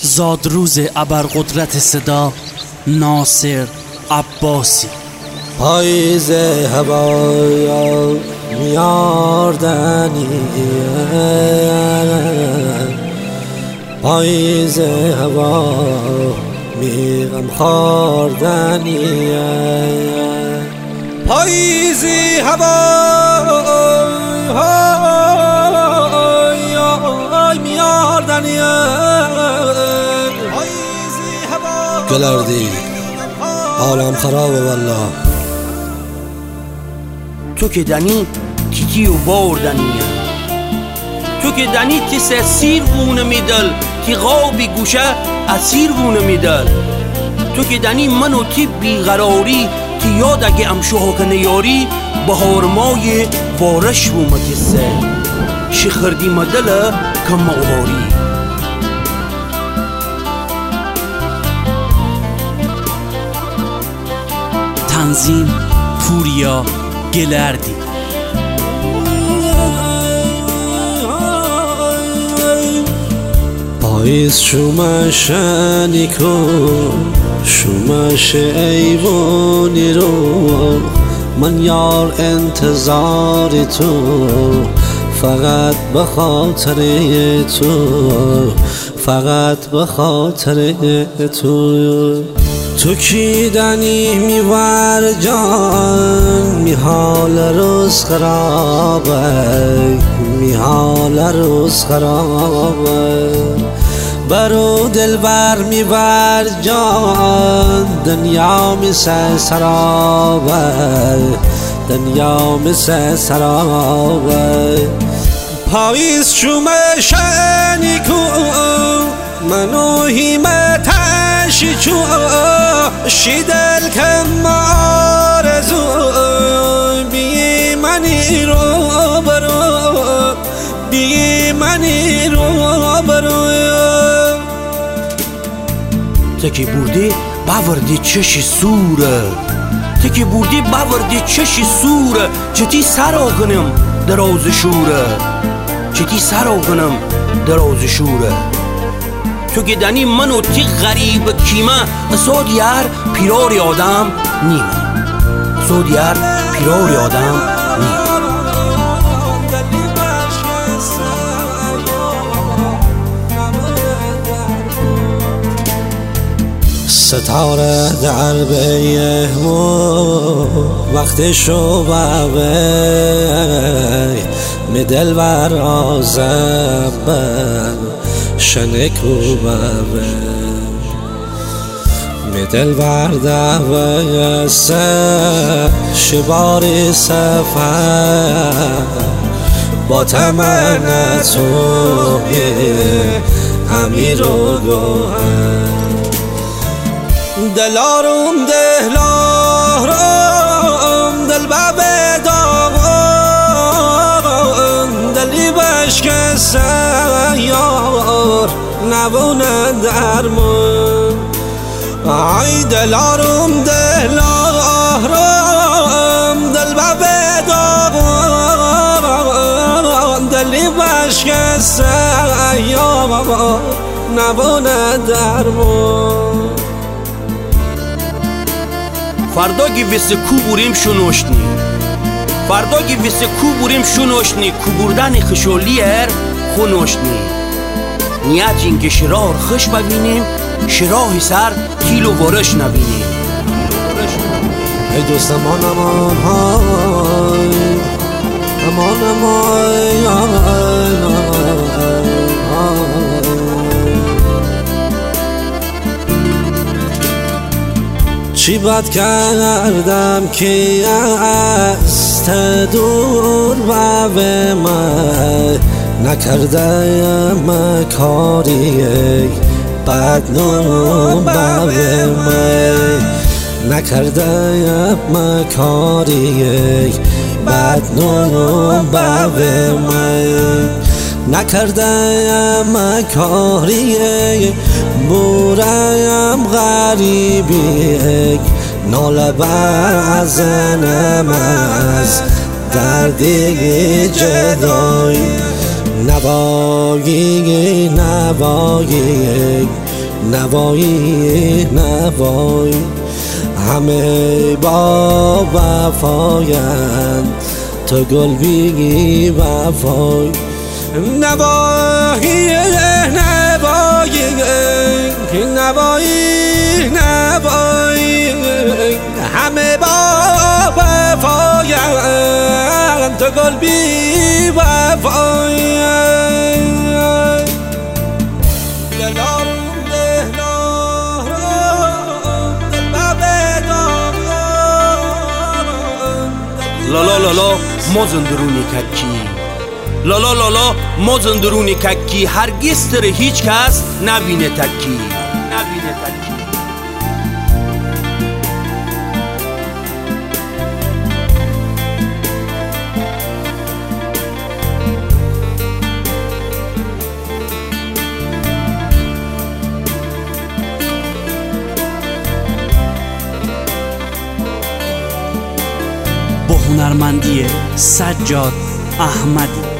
زادروز ابرقدرت صدا ناصر عباسی. پاییز هوا میاردنی، پاییز هوا میغم خاردنی، پاییزی هوا میاردنی، پاییزی هوا گلردی حالم خرابه والله. تو که دنی تیکی و باردنیه، تو که دنی تی سیر بونه میدل، تی غابی گوشه اسیر بونه میدل، تو که دنی منو تی بیقراری، تی یاد اگه امشوها که نیاری بهارمای بارش بومه کسه شخردی مدل کم اوهاری. تنظیم پوریا گلردی. پاییز شومش نیکن، شومش ایوانی رو، من یار انتظار تو، فقط به خاطر تو، فقط به خاطر تو. تو کی دنی میور جان، می حال روز خرابه، می حال روز خرابه، برو دلبر میور جان، دنیا مثل سرابه، دنیا مثل سرابه. پاییز شومش نیکون، منو هیمتش چو شیدل کم آرزو، بی منی رو برو، بی منی رو برو. تکی بردی باوردی چشی سوره، تکی بردی باوردی چشی سوره، چتی سر آکنم دراز شوره، چتی سر آکنم دراز شوره. تو که دنی منو تی غریب کیمه، اساد یار پیرار آدم نیمه، اساد یار پیرار آدم نیمه. ستاره در بیهمو وقت شو باوی، می دلبر آزبن شنکو باوی، می دلبر دوی سه شباری سفر، با تمنه توی امیر و گوهر. دلارم دلارم دل باب داغم، دلی بشک سیار نبونه درمون. ای دلارم دلارم دل باب داغم، دلی بشک سیار نبونه درمون. فردا گی ویسه کو بوریم شنوشنی، فردا گی ویسه کو بوریم شنوشنی، کو بردن خشولی هر خونوشنی. نیت این که شرار خش ببینیم، شراحی سر کیلو ورش نبینیم. ای دوست امان امان های، امان امان چی بد کردم که از دور به من نکردم کاری بد نام به من، نکردم کاری بد نام به من، نکردم کاری بورم غریبی، ناله بزنم از دردی جدایی، نوایی نوایی نوایی نوایی همه با وفایند تو گل بی وفای نوایی نوایی نوایی نوایی همه با وفایند تو گل بی وفای لالا لالا ما زندرونی ککی لالا لالا ما زندرونی ککی هرگز تر هیچ کس نبینه تکی با هنرمندی سجاد احمدی.